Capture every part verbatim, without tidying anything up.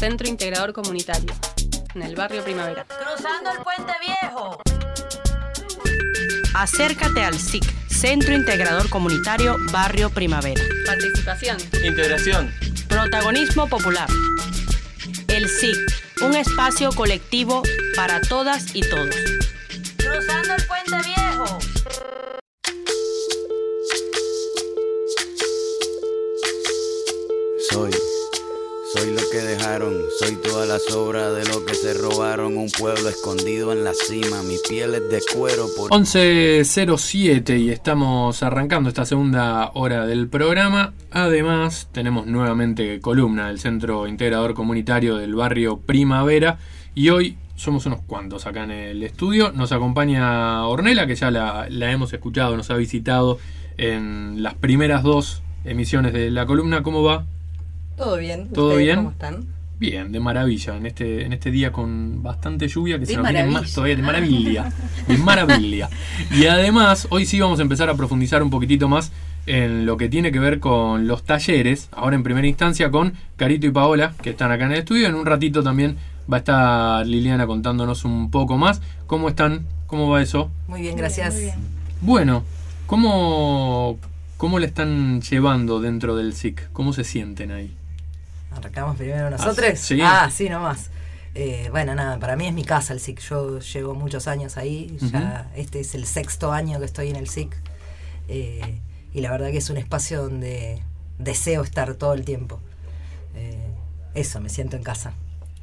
Centro Integrador Comunitario, en el barrio Primavera. ¡Cruzando el Puente Viejo! Acércate al S I C, Centro Integrador Comunitario, barrio Primavera. Participación. Integración. Protagonismo popular. El S I C, un espacio colectivo para todas y todos. ¡Cruzando el Puente Viejo! Soy, soy lo que dejaron, soy toda la sobra de lo que se robaron. Un pueblo escondido en la cima, mi piel es de cuero por... once cero siete y estamos arrancando esta segunda hora del programa. Además, tenemos nuevamente columna del Centro Integrador Comunitario del barrio Primavera. Y hoy somos unos cuantos acá en el estudio. Nos acompaña Ornella, que ya la, la hemos escuchado, nos ha visitado en las primeras dos emisiones de la columna. ¿Cómo va? Todo bien. ¿Todo ¿Ustedes bien? ¿Cómo están? Bien, de maravilla. En este, en este día con bastante lluvia, que De se nos viene maravilla. más todavía. De maravilla. De maravilla. Y además, hoy sí vamos a empezar a profundizar un poquitito más en lo que tiene que ver con los talleres. Ahora en primera instancia con Carito y Paola, que están acá en el estudio. En un ratito también va a estar Liliana contándonos un poco más. ¿Cómo están? ¿Cómo va eso? Muy bien, gracias. Muy bien. Bueno, ¿cómo, cómo le están llevando dentro del S I C? ¿Cómo se sienten ahí? ¿Arrancamos primero nosotros? Ah, sí. Ah, sí, nomás. Eh, bueno, nada, para mí es mi casa el S I C. Yo llevo muchos años ahí. Ya este es el sexto año que estoy en el S I C. Eh, y la verdad que es un espacio donde deseo estar todo el tiempo. Eh, eso, me siento en casa.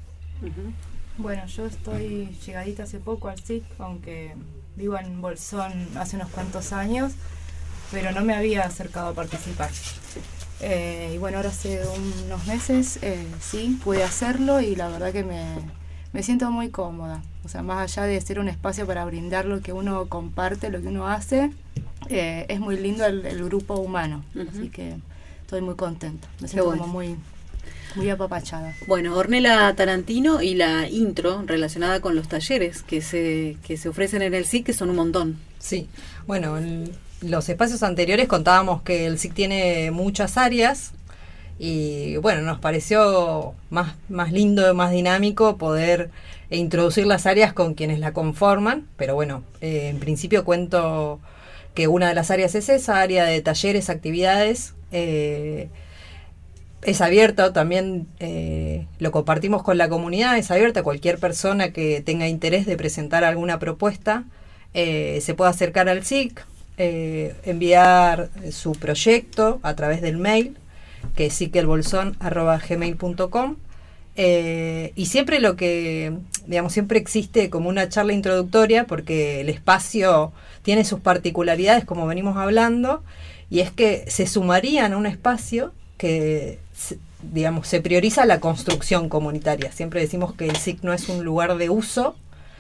Bueno, yo estoy llegadita hace poco al S I C, aunque vivo en Bolsón hace unos cuantos años, pero no me había acercado a participar. Eh, y bueno, ahora hace unos meses eh, sí, pude hacerlo y la verdad que me, me siento muy cómoda. O sea, más allá de ser un espacio para brindar lo que uno comparte, lo que uno hace, eh, es muy lindo el, el grupo humano. Uh-huh. Así que estoy muy contenta. Me siento bueno. como muy, muy apapachada. Bueno, Ornella Tarantino y la intro relacionada con los talleres que se, que se ofrecen en el S I C, que son un montón. Sí, bueno, el, los espacios anteriores contábamos que el S I C tiene muchas áreas y bueno, nos pareció más, más lindo, más dinámico poder introducir las áreas con quienes la conforman, pero bueno, eh, en principio cuento que una de las áreas es esa, área de talleres, actividades, eh, es abierta también, eh, lo compartimos con la comunidad, es abierta a cualquier persona que tenga interés de presentar alguna propuesta, eh, se puede acercar al S I C, eh, enviar su proyecto a través del mail, que es sicelbolson arroba gmail punto com, eh, y siempre lo que, digamos, siempre existe como una charla introductoria, porque el espacio tiene sus particularidades, como venimos hablando, y es que se sumarían a un espacio que, digamos, se prioriza la construcción comunitaria. Siempre decimos que el S I C no es un lugar de uso,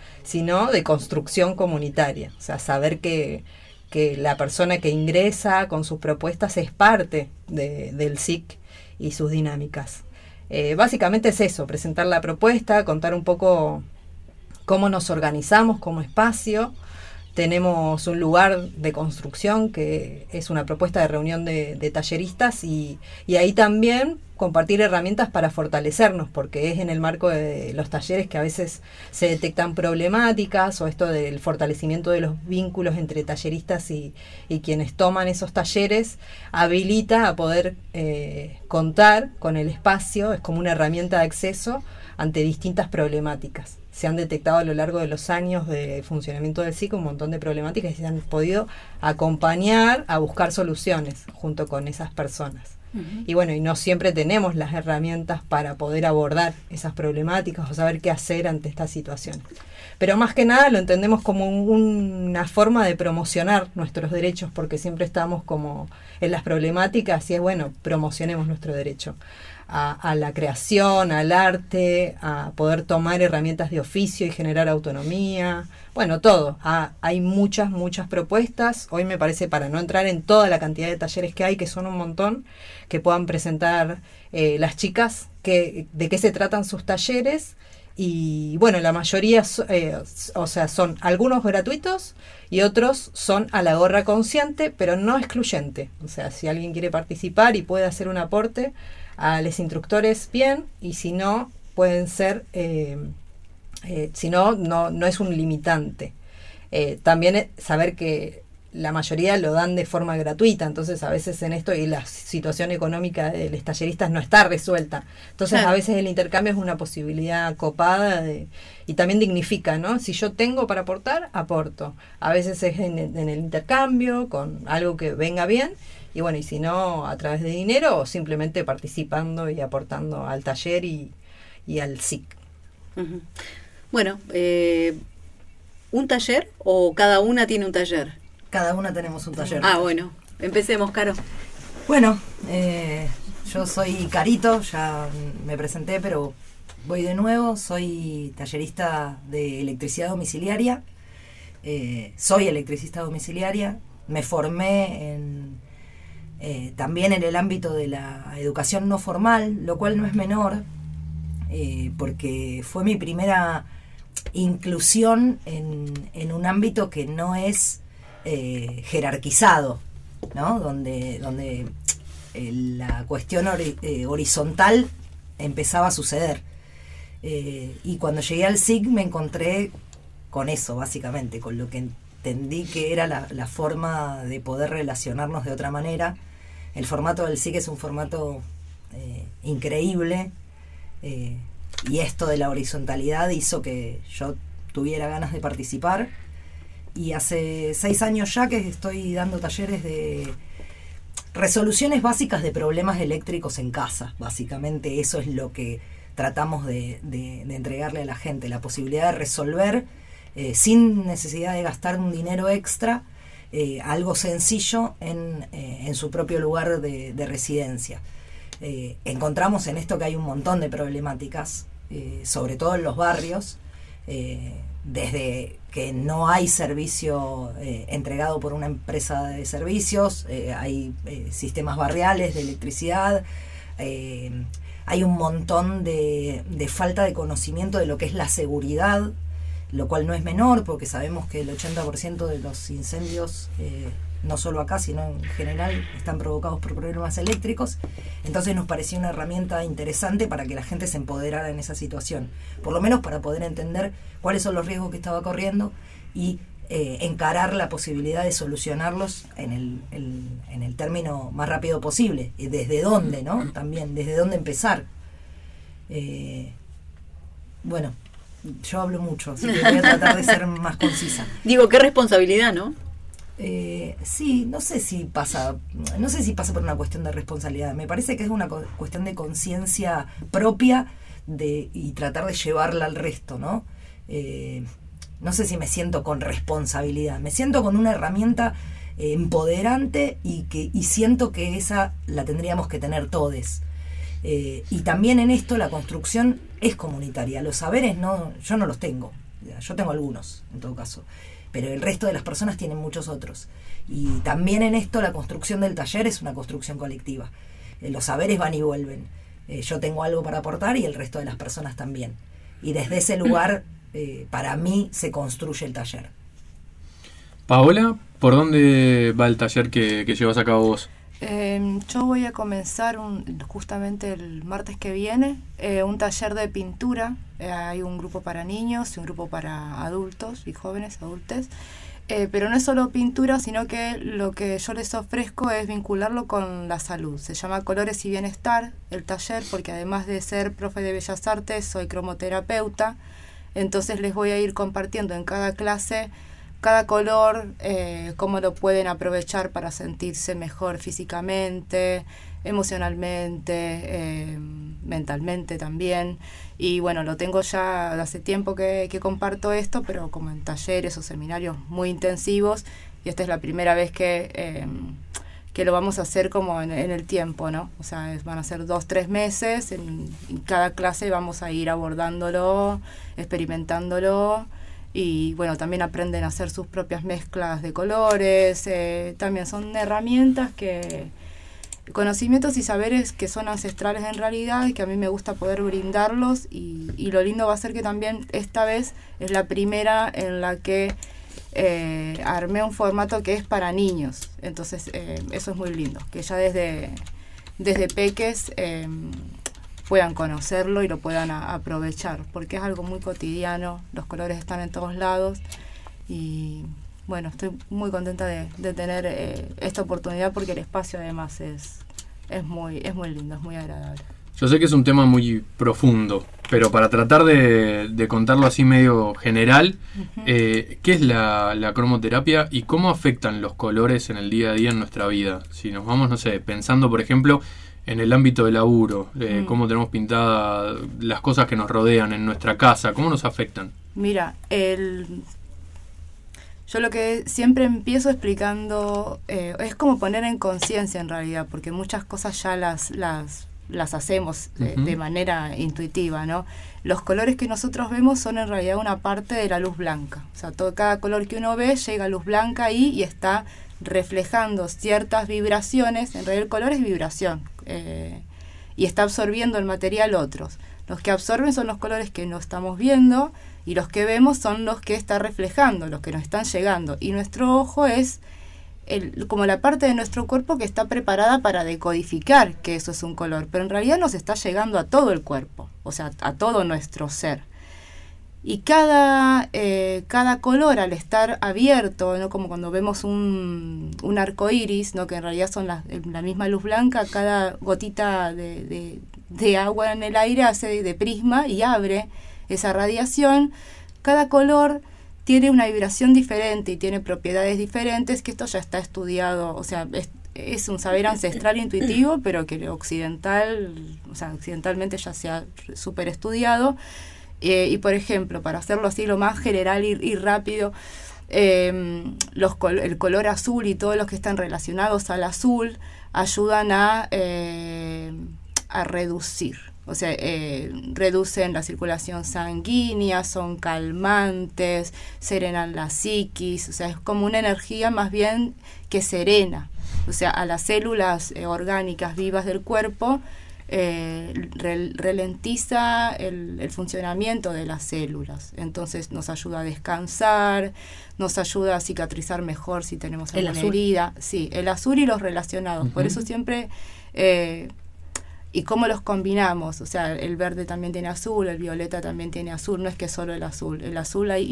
sino de construcción comunitaria. O sea, saber que, que la persona que ingresa con sus propuestas es parte de, del S I C y sus dinámicas. Eh, básicamente es eso, presentar la propuesta, contar un poco cómo nos organizamos como espacio. Tenemos un lugar de construcción que es una propuesta de reunión de, de talleristas y, y ahí también compartir herramientas para fortalecernos, porque es en el marco de los talleres que a veces se detectan problemáticas, o esto del fortalecimiento de los vínculos entre talleristas y, y quienes toman esos talleres habilita a poder eh, contar con el espacio, es como una herramienta de acceso ante distintas problemáticas. Se han detectado a lo largo de los años de funcionamiento del S I C un montón de problemáticas y se han podido acompañar a buscar soluciones junto con esas personas. Uh-huh. Y bueno, y no siempre tenemos las herramientas para poder abordar esas problemáticas o saber qué hacer ante estas situaciones. Pero más que nada lo entendemos como un, una forma de promocionar nuestros derechos, porque siempre estamos como en las problemáticas y es bueno, promocionemos nuestro derecho a, a la creación, al arte, a poder tomar herramientas de oficio y generar autonomía. Bueno, todo. A, hay muchas, muchas propuestas. Hoy me parece, para no entrar en toda la cantidad de talleres que hay, que son un montón, que puedan presentar eh, las chicas que, de qué se tratan sus talleres. Y bueno, la mayoría, eh, o sea, son algunos gratuitos y otros son a la gorra consciente, pero no excluyente. O sea, si alguien quiere participar y puede hacer un aporte a los instructores, bien, y si no, pueden ser, eh, eh, si no, no, no es un limitante. Eh, también saber que la mayoría lo dan de forma gratuita, entonces a veces en esto y la situación económica de los talleristas no está resuelta, entonces claro. A veces el intercambio es una posibilidad copada de, y también dignifica, ¿no? Si yo tengo para aportar, aporto, a veces es en, en el intercambio con algo que venga bien, y bueno, y si no a través de dinero o simplemente participando y aportando al taller y, y al S I C. Uh-huh. Bueno, eh, ¿un taller o cada una tiene un taller? Cada una tenemos un taller. Ah, bueno. Empecemos, Caro. Bueno, eh, yo soy Carito, ya me presenté, pero voy de nuevo. Soy tallerista de electricidad domiciliaria. Eh, soy electricista domiciliaria. Me formé en, eh, también en el ámbito de la educación no formal, lo cual no es menor, eh, porque fue mi primera inclusión en, en un ámbito que no es Eh, jerarquizado, ¿no? Donde, donde eh, la cuestión ori- eh, horizontal empezaba a suceder. Eh, y cuando llegué al S I C me encontré con eso, básicamente, con lo que entendí que era la, la forma de poder relacionarnos de otra manera. El formato del S I C es un formato eh, increíble, eh, y esto de la horizontalidad hizo que yo tuviera ganas de participar. Y hace seis años ya que estoy dando talleres de resoluciones básicas de problemas eléctricos en casa. Básicamente eso es lo que tratamos de, de, de entregarle a la gente, la posibilidad de resolver eh, sin necesidad de gastar un dinero extra, eh, algo sencillo en, eh, en su propio lugar de, de residencia. Eh, encontramos en esto que hay un montón de problemáticas, eh, sobre todo en los barrios, eh, desde que no hay servicio eh, entregado por una empresa de servicios, eh, hay eh, sistemas barriales de electricidad, eh, hay un montón de, de falta de conocimiento de lo que es la seguridad, lo cual no es menor porque sabemos que el ochenta por ciento de los incendios, eh, no solo acá sino en general, están provocados por problemas eléctricos. Entonces nos pareció una herramienta interesante para que la gente se empoderara en esa situación, por lo menos para poder entender cuáles son los riesgos que estaba corriendo y eh, encarar la posibilidad de solucionarlos en el, el, en el término más rápido posible. Y desde dónde, ¿no? También, desde dónde empezar. Eh, bueno, yo hablo mucho, así que voy a tratar de ser más concisa. Digo, qué responsabilidad, ¿no? Eh, sí, no sé si pasa, no sé si pasa por una cuestión de responsabilidad. Me parece que es una co- cuestión de conciencia propia de y tratar de llevarla al resto, ¿no? Eh, no sé si me siento con responsabilidad, me siento con una herramienta eh, empoderante y que y siento que esa la tendríamos que tener todos. Eh, y también en esto la construcción es comunitaria. Los saberes no, yo no los tengo, yo tengo algunos en todo caso, pero el resto de las personas tienen muchos otros. Y también en esto la construcción del taller es una construcción colectiva. Eh, los saberes van y vuelven. Eh, yo tengo algo para aportar y el resto de las personas también. Y desde ese lugar, eh, para mí, se construye el taller. Paola, ¿por dónde va el taller que, que llevas a cabo vos? Eh, yo voy a comenzar un, justamente el martes que viene eh, un taller de pintura. Eh, hay un grupo para niños y un grupo para adultos y jóvenes adultos, eh, pero no es solo pintura, sino que lo que yo les ofrezco es vincularlo con la salud. Se llama Colores y Bienestar el taller, porque además de ser profe de Bellas Artes soy cromoterapeuta. Entonces les voy a ir compartiendo en cada clase cada color, eh, cómo lo pueden aprovechar para sentirse mejor físicamente, emocionalmente, eh, mentalmente también. Y bueno, lo tengo ya hace tiempo que, que comparto esto, pero como en talleres o seminarios muy intensivos, y esta es la primera vez que, eh, que lo vamos a hacer como en, en el tiempo, ¿no? O sea, es, van a ser dos, tres meses, en, en cada clase vamos a ir abordándolo, experimentándolo. Y bueno, también aprenden a hacer sus propias mezclas de colores, eh, también son herramientas que, conocimientos y saberes que son ancestrales en realidad y que a mí me gusta poder brindarlos, y, y lo lindo va a ser que también esta vez es la primera en la que eh, armé un formato que es para niños, entonces eh, eso es muy lindo, que ya desde, desde peques eh, puedan conocerlo y lo puedan a, aprovechar, porque es algo muy cotidiano, los colores están en todos lados y bueno, estoy muy contenta de, de tener eh, esta oportunidad porque el espacio además es, es, muy, es muy lindo, es muy agradable. Yo sé que es un tema muy profundo, pero para tratar de, de contarlo así medio general, uh-huh. eh, ¿qué es la, la cromoterapia y cómo afectan los colores en el día a día en nuestra vida? Si nos vamos, no sé, pensando por ejemplo en el ámbito del laburo, eh, mm. cómo tenemos pintadas las cosas que nos rodean en nuestra casa, ¿cómo nos afectan? Mira, el... yo lo que siempre empiezo explicando eh, es como poner en conciencia en realidad, porque muchas cosas ya las... las las hacemos de, uh-huh. de manera intuitiva, ¿no? Los colores que nosotros vemos son en realidad una parte de la luz blanca. O sea, todo, cada color que uno ve llega a luz blanca ahí y está reflejando ciertas vibraciones. En realidad el color es vibración eh, y está absorbiendo el material otros. Los que absorben son los colores que no estamos viendo y los que vemos son los que está reflejando, los que nos están llegando. Y nuestro ojo es El, como la parte de nuestro cuerpo que está preparada para decodificar que eso es un color, pero en realidad nos está llegando a todo el cuerpo, o sea, a todo nuestro ser. Y cada, eh, cada color al estar abierto, ¿no? Como cuando vemos un, un arco iris, ¿no? Que en realidad son la, la misma luz blanca, cada gotita de, de, de agua en el aire hace de, de prisma y abre esa radiación. Cada color tiene una vibración diferente y tiene propiedades diferentes, que esto ya está estudiado, o sea, es, es un saber ancestral intuitivo, pero que occidental, o sea, occidentalmente ya se ha súper estudiado. Eh, y por ejemplo, para hacerlo así lo más general y, y rápido, eh, los col- el color azul y todos los que están relacionados al azul ayudan a, eh, a reducir. O sea, eh, reducen la circulación sanguínea, son calmantes, serenan la psiquis, o sea, es como una energía más bien que serena. O sea, a las células eh, orgánicas vivas del cuerpo eh, re- ralentiza el, el funcionamiento de las células. Entonces nos ayuda a descansar, nos ayuda a cicatrizar mejor si tenemos alguna herida. Sí, el azul y los relacionados. Uh-huh. Por eso siempre... Eh, ¿Y cómo los combinamos? O sea, el verde también tiene azul, el violeta también tiene azul, no es que solo el azul. El azul hay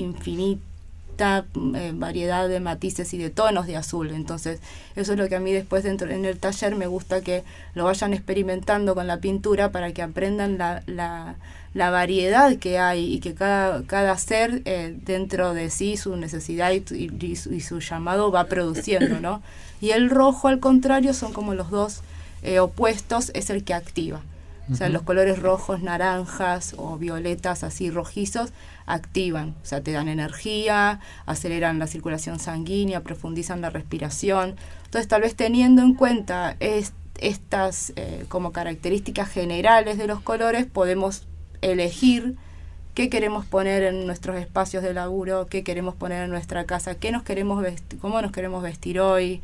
infinita eh, variedad de matices y de tonos de azul. Entonces, eso es lo que a mí después dentro en el taller me gusta que lo vayan experimentando con la pintura para que aprendan la, la, la variedad que hay y que cada, cada ser eh, dentro de sí, su necesidad y, y, y, su, y su llamado va produciendo, ¿no? Y el rojo, al contrario, son como los dos Eh, opuestos, es el que activa. Uh-huh. O sea, los colores rojos, naranjas o violetas así rojizos activan, o sea, te dan energía, aceleran la circulación sanguínea, profundizan la respiración. Entonces, tal vez teniendo en cuenta es, estas eh, como características generales de los colores, podemos elegir qué queremos poner en nuestros espacios de laburo, qué queremos poner en nuestra casa, qué nos queremos vestir, cómo nos queremos vestir hoy.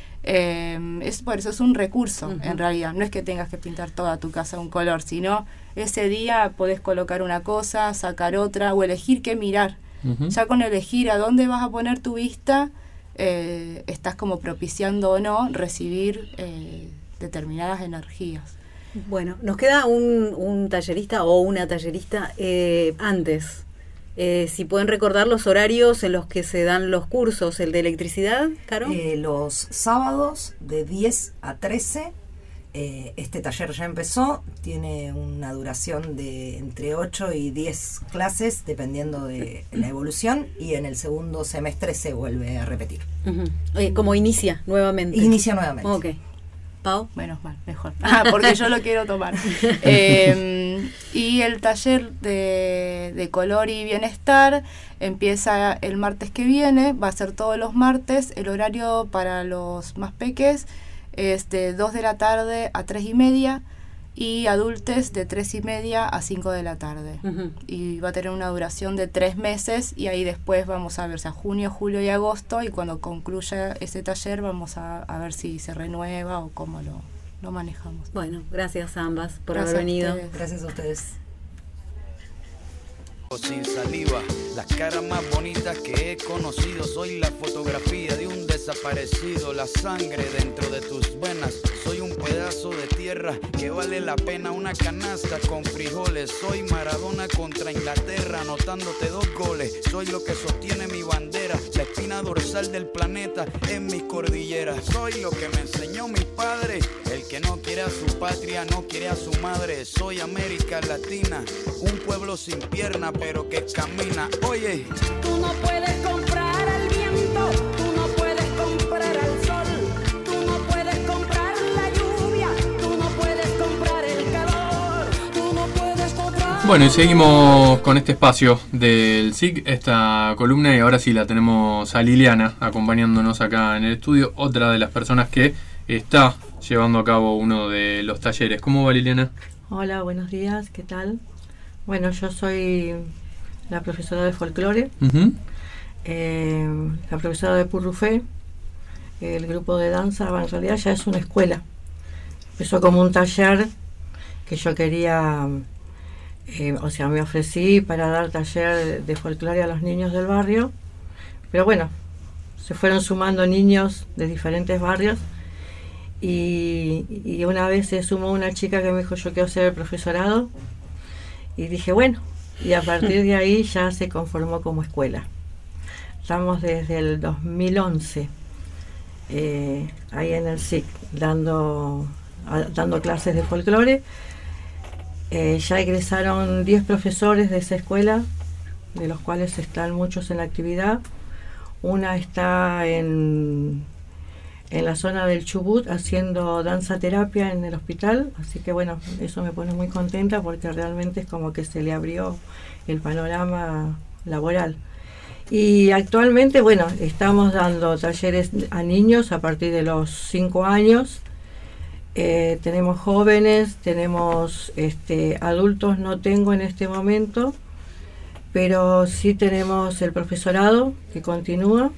Eh, es por eso es un recurso. Uh-huh. En realidad no es que tengas que pintar toda tu casa un color, sino ese día podés colocar una cosa, sacar otra o elegir qué mirar. Uh-huh. Ya con elegir a dónde vas a poner tu vista eh, estás como propiciando o no recibir eh, determinadas energías. Bueno, nos queda un, un tallerista o una tallerista eh, antes. Eh, si pueden recordar los horarios en los que se dan los cursos, el de electricidad, Caro. Eh, los sábados de diez a trece, eh, este taller ya empezó, tiene una duración de entre ocho y diez clases, dependiendo de la evolución, y en el segundo semestre se vuelve a repetir. Uh-huh. Eh, ¿Cómo inicia nuevamente? Inicia nuevamente. Ok. Pau. Menos mal, mejor. Ah, porque yo lo quiero tomar. Eh, y el taller de, de color y bienestar empieza el martes que viene, va a ser todos los martes. El horario para los más peques es de dos de la tarde a tres y media y adultos de tres y media a cinco de la tarde. Uh-huh. Y va a tener una duración de tres meses y ahí después vamos a ver, o sea, junio, julio y agosto, y cuando concluya ese taller vamos a, a ver si se renueva o cómo lo, lo manejamos. Bueno, gracias a ambas por gracias haber venido. A gracias a ustedes. seco sin saliva. Las caras más bonitas que he conocido. Soy la fotografía de un desaparecido. La sangre dentro de tus venas. Soy un pedazo de tierra que vale la pena una canasta con frijoles. Soy Maradona contra Inglaterra, anotándote dos goles. Soy lo que sostiene mi bandera, la espina dorsal del planeta en mis cordilleras. Soy lo que me enseñó mi padre. El que no quiere a su patria no quiere a su madre. Soy América Latina, un pueblo sin pierna pero que camina. Oye, tú no puedes comprar al viento, tú no puedes comprar al sol, tú no puedes comprar la lluvia, tú no puedes comprar el calor, tú no puedes comprar... Bueno, y seguimos con este espacio del S I C, esta columna, y ahora sí la tenemos a Liliana acompañándonos acá en el estudio, otra de las personas que está llevando a cabo uno de los talleres. ¿Cómo va, Liliana? Hola, buenos días, ¿qué tal? Bueno, yo soy la profesora de folclore, uh-huh. eh, la profesora de Purrufé. El grupo de danza, en realidad ya es una escuela. Empezó como un taller que yo quería, eh, o sea, me ofrecí para dar taller de folclore a los niños del barrio, pero bueno, se fueron sumando niños de diferentes barrios. Y, y una vez se sumó una chica que me dijo, yo quiero ser el profesorado, y dije bueno, y a partir de ahí ya se conformó como escuela. Estamos desde el dos mil once eh, ahí en el S I C dando, a, dando clases de folclore. Eh, ya egresaron diez profesores de esa escuela, de los cuales están muchos en la actividad. Una está en en la zona del Chubut haciendo danza terapia en el hospital, así que bueno, eso me pone muy contenta porque realmente es como que se le abrió el panorama laboral. Y actualmente, bueno, estamos dando talleres a niños a partir de los cinco años, eh, tenemos jóvenes, tenemos este, adultos, no tengo en este momento, pero sí tenemos el profesorado que continúa.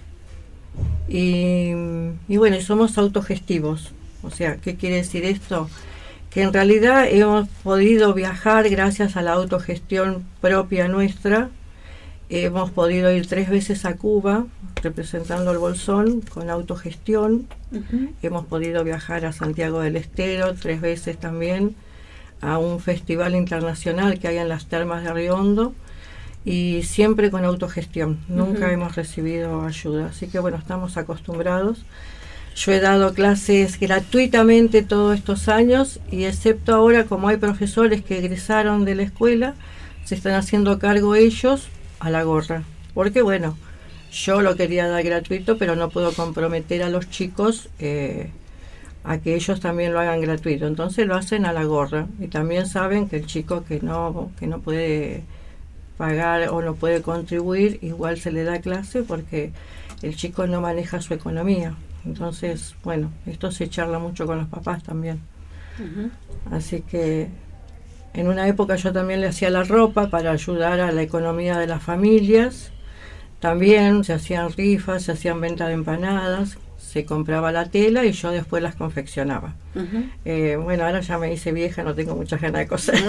Y, y bueno, y somos autogestivos. O sea, ¿qué quiere decir esto? Que en realidad hemos podido viajar gracias a la autogestión propia nuestra. Hemos podido ir tres veces a Cuba representando el Bolsón con autogestión. Uh-huh. Hemos podido viajar a Santiago del Estero tres veces también a un festival internacional que hay en las termas de Río Hondo. Y siempre con autogestión, nunca uh-huh. hemos recibido ayuda, así que bueno, estamos acostumbrados. Yo he dado clases gratuitamente todos estos años y excepto ahora, como hay profesores que egresaron de la escuela, se están haciendo cargo ellos a la gorra, porque bueno, yo lo quería dar gratuito, pero no puedo comprometer a los chicos eh, a que ellos también lo hagan gratuito, entonces lo hacen a la gorra, y también saben que el chico que no, que no puede pagar o no puede contribuir, igual se le da clase porque el chico no maneja su economía. Entonces, bueno, esto se charla mucho con los papás también. Uh-huh. Así que en una época yo también le hacía la ropa para ayudar a la economía de las familias. También se hacían rifas, se hacían venta de empanadas, se compraba la tela y yo después las confeccionaba. Uh-huh. Eh, bueno, ahora ya me hice vieja, no tengo muchas ganas de coser.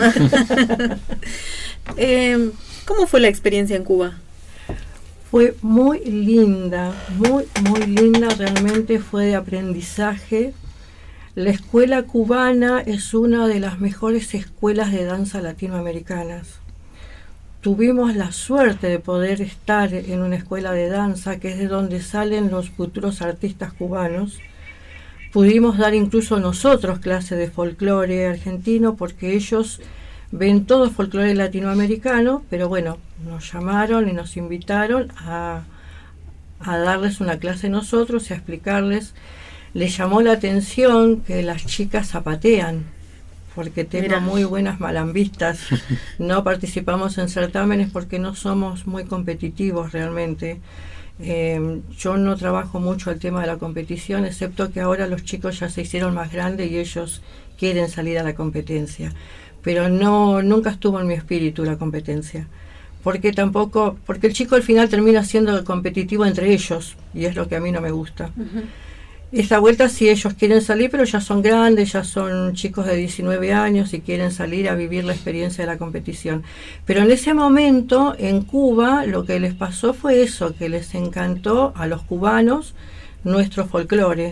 eh, ¿Cómo fue la experiencia en Cuba? Fue muy linda, muy, muy linda, realmente fue de aprendizaje. La escuela cubana es una de las mejores escuelas de danza latinoamericanas. Tuvimos la suerte de poder estar en una escuela de danza, que es de donde salen los futuros artistas cubanos. Pudimos dar incluso nosotros clases de folclore argentino, porque ellos ven todo folclore latinoamericano, pero bueno, nos llamaron y nos invitaron a, a darles una clase nosotros y a explicarles. Les llamó la atención que las chicas zapatean, porque tengo Mira. muy buenas malambistas. No participamos en certámenes porque no somos muy competitivos realmente. Eh, yo no trabajo mucho el tema de la competición, excepto que ahora los chicos ya se hicieron más grandes y ellos quieren salir a la competencia. Pero no, nunca estuvo en mi espíritu la competencia, porque tampoco, porque el chico al final termina siendo competitivo entre ellos, y es lo que a mí no me gusta. Uh-huh. esta vuelta sí ellos quieren salir, pero ya son grandes, ya son chicos de diecinueve años y quieren salir a vivir la experiencia de la competición. Pero en ese momento, en Cuba, lo que les pasó fue eso, que les encantó a los cubanos nuestro folclore.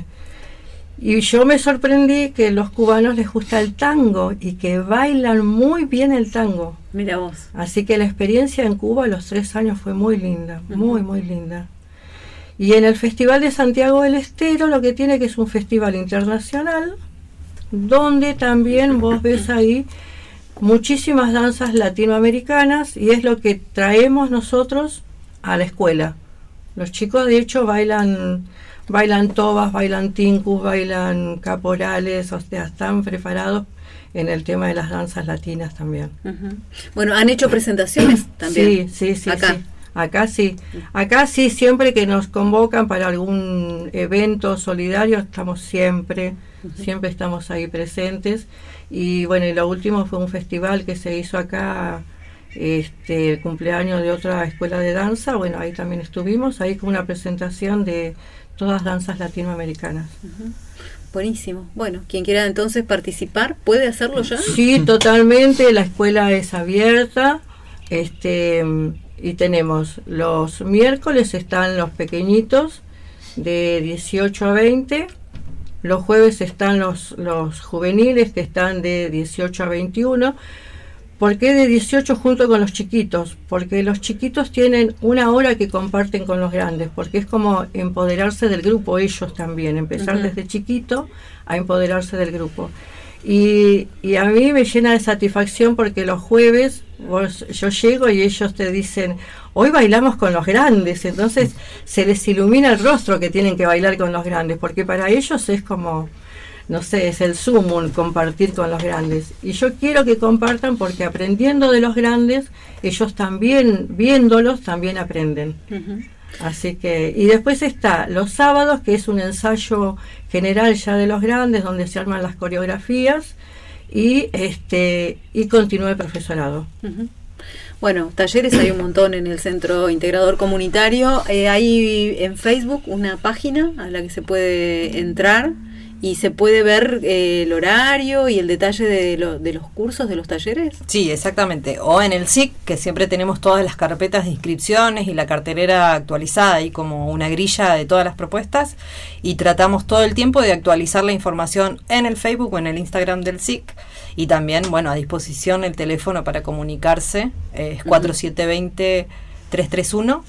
Y yo me sorprendí que a los cubanos les gusta el tango y que bailan muy bien el tango. Mira vos. Así que la experiencia en Cuba a los tres años fue muy linda, uh-huh. muy, muy linda. Y en el Festival de Santiago del Estero lo que tiene que es un festival internacional, donde también vos ves ahí muchísimas danzas latinoamericanas y es lo que traemos nosotros a la escuela. Los chicos de hecho bailan, bailan tobas, bailan tincus, bailan caporales, o sea, están preparados en el tema de las danzas latinas también. Uh-huh. Bueno, ¿han hecho presentaciones también? Sí, sí, sí. Acá. Sí. Acá sí, acá sí, siempre que nos convocan para algún evento solidario, estamos siempre, uh-huh. siempre estamos ahí presentes. Y bueno, y lo último fue un festival que se hizo acá, este, el cumpleaños de otra escuela de danza, bueno, ahí también estuvimos, ahí con una presentación de todas danzas latinoamericanas. Uh-huh. Buenísimo. Bueno, quien quiera entonces participar, ¿puede hacerlo ya? Sí, totalmente, la escuela es abierta, este... y tenemos los miércoles están los pequeñitos de dieciocho a veinte, los jueves están los, los juveniles que están de dieciocho a veintiuno. ¿Por qué de dieciocho junto con los chiquitos? Porque los chiquitos tienen una hora que comparten con los grandes, porque es como empoderarse del grupo ellos también, empezar uh-huh. desde chiquito a empoderarse del grupo. Y, y a mí me llena de satisfacción porque los jueves vos, yo llego y ellos te dicen, hoy bailamos con los grandes, entonces se les ilumina el rostro que tienen que bailar con los grandes, porque para ellos es como, no sé, es el sumum compartir con los grandes. Y yo quiero que compartan porque aprendiendo de los grandes, ellos también, viéndolos, también aprenden. Uh-huh. Así que, y después está los sábados, que es un ensayo general ya de los grandes, donde se arman las coreografías, y este y continúa el profesorado. Uh-huh. Bueno, talleres hay un montón en el Centro Integrador Comunitario. Eh, hay en Facebook una página a la que se puede entrar y se puede ver eh, el horario y el detalle de, lo, de los cursos, de los talleres. Sí, exactamente. O en el S I C, que siempre tenemos todas las carpetas de inscripciones y la cartelera actualizada, ahí como una grilla de todas las propuestas, y tratamos todo el tiempo de actualizar la información en el Facebook o en el Instagram del S I C, y también, bueno, a disposición el teléfono para comunicarse, eh, es cuatro siete dos cero, tres tres uno.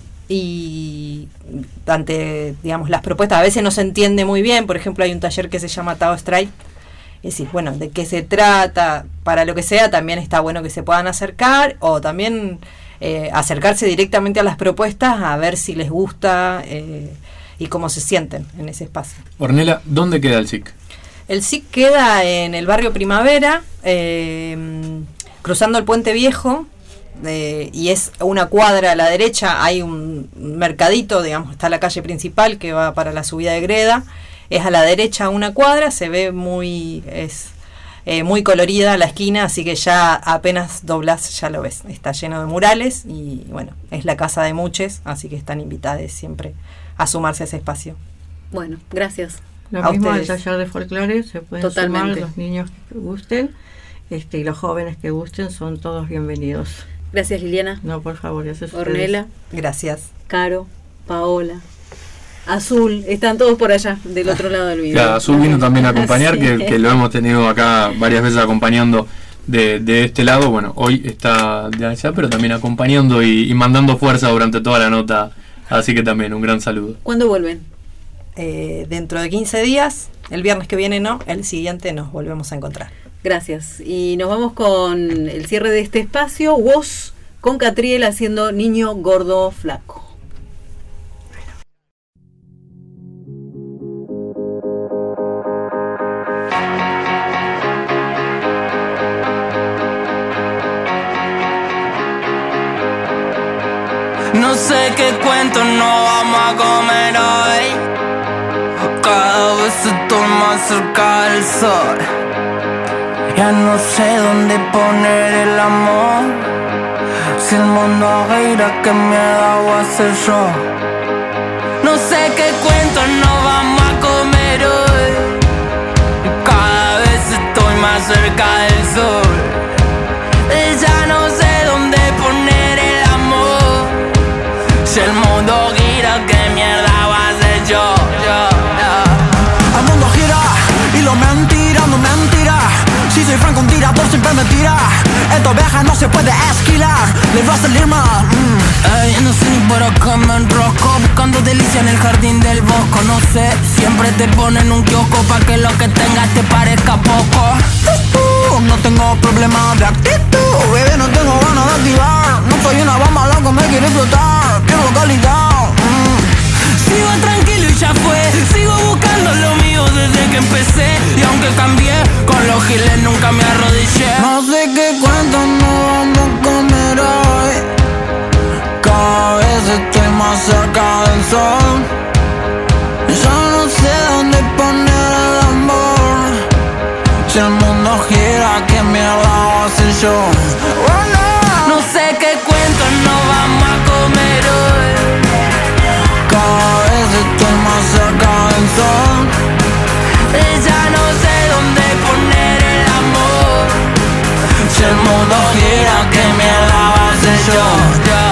Y ante, digamos, las propuestas a veces no se entiende muy bien. Por ejemplo, hay un taller que se llama Tao Strike, es decir, bueno, de qué se trata, para lo que sea, también está bueno que se puedan acercar, o también eh, acercarse directamente a las propuestas a ver si les gusta eh, y cómo se sienten en ese espacio. Ornella, ¿dónde queda el S I C? El S I C queda en el barrio Primavera, eh, cruzando el Puente Viejo. De, y es una cuadra a la derecha, hay un mercadito, digamos, está la calle principal que va para la subida de Greda, es a la derecha una cuadra, se ve muy es eh, muy colorida la esquina, así que ya apenas doblas ya lo ves, está lleno de murales y bueno, es la casa de muchos, así que están invitados siempre a sumarse a ese espacio. Bueno, gracias. Lo a mismo ustedes. El taller de folclore, se pueden Totalmente. sumar los niños que gusten, este, y los jóvenes que gusten son todos bienvenidos. Gracias, Liliana. No, por favor, gracias. Ornella. Gracias. Caro, Paola, Azul, están todos por allá, del otro lado del video. Claro, Azul vino también a acompañar, Sí. que, que lo hemos tenido acá varias veces acompañando de, de este lado. Bueno, hoy está de allá, pero también acompañando y, y mandando fuerza durante toda la nota. Así que también un gran saludo. ¿Cuándo vuelven? Eh, dentro de quince días, el viernes que viene no, el siguiente nos volvemos a encontrar. Gracias. Y nos vamos con el cierre de este espacio. Woz con Catriel haciendo Niño Gordo Flaco. No sé qué cuento no vamos a comer hoy. Cada vez estoy más cerca del sol. Ya no sé dónde poner el amor. Si el mundo gira, ¿qué miedo voy a hacer yo? No sé qué cuento no vamos a comer cerca del sol. Ya no sé dónde poner el amor. Si el mundo gira, ¿qué mierda va a ser yo? yo, yo. El mundo gira y lo mentira, no mentira. Si soy franco, un tirador siempre me tira. Esta oveja no se puede esquilar, le va a salir mal. mm. Ey, no sé ni por acá me enrosco, buscando delicia en el jardín del bosco. No sé, siempre te ponen un kiosco pa' que lo que tengas te parezca poco. Uh, uh, no tengo problema de actitud, bebé, no tengo ganas de activar. No soy una bomba, loco, me quiere explotar. Pierdo calidad. mm. Sigo tranquilo y ya fue. Sigo buscando lo mío desde que empecé. Y aunque cambié, con los giles nunca me arrodillé. No sé qué cuento no vamos a comer hoy. Cada vez estoy más cerca del sol. Ya no sé dónde poner el amor. Si el mundo gira, ¿qué mierda va a hacer yo? Oh, no. No sé qué cuento no vamos a comer hoy. Cada vez estoy más cerca del sol. Ya no sé dónde poner el amor. Si el mundo gira, ¿qué mierda va a hacer yo? yo